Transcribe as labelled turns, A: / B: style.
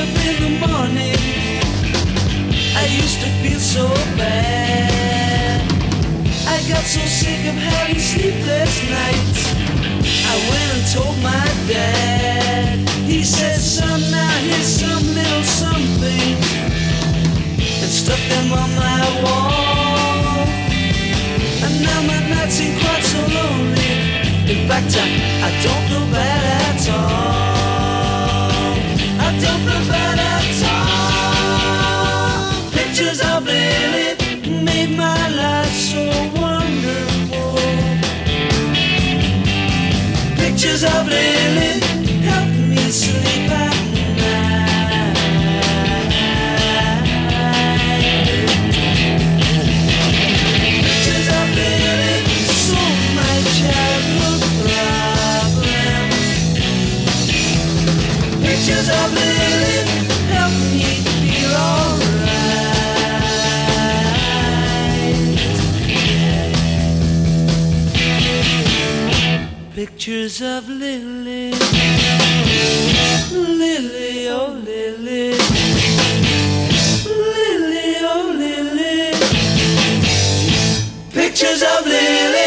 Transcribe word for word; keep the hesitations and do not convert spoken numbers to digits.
A: up in the morning, I used to feel so bad. I got so sick of having sleepless nights, I went and told my dad. He said, son, now here's some little something, and stuck them on my wall. And now my nights seem quite so lonely. In fact, I, I don't feel bad at all. I don't feel bad at all. Pictures of Lily made my life so wonderful. Pictures of Lily help me sleep at night. Pictures of Lily solve my childhood problem. Pictures of Lily help me feel alright. Pictures of Lily, Lily, oh Lily, Lily, oh Lily. Pictures of Lily.